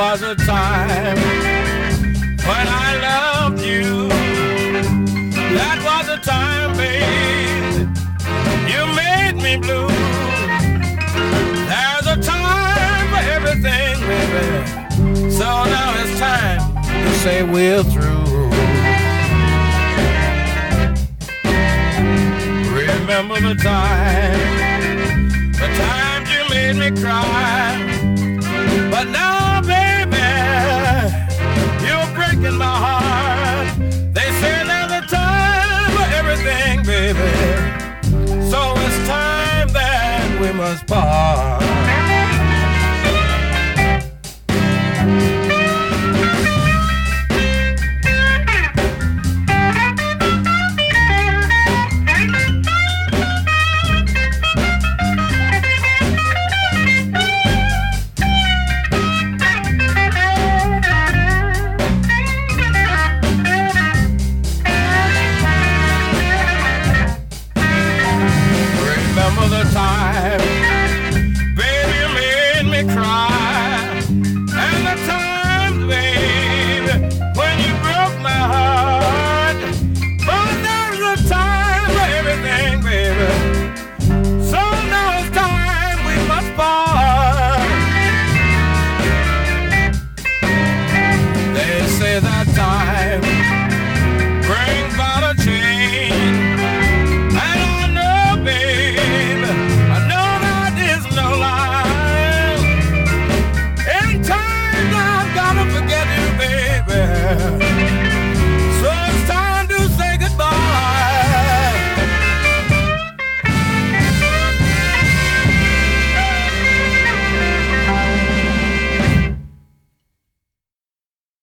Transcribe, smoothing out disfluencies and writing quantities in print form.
was a time when I loved you. That was a time, babe, you made me blue. There's a time for everything, baby. So now it's time to say we're through. Remember the times you made me cry. But now, baby, you're breaking my heart. They say there's a time for everything, baby. So it's time that we must part.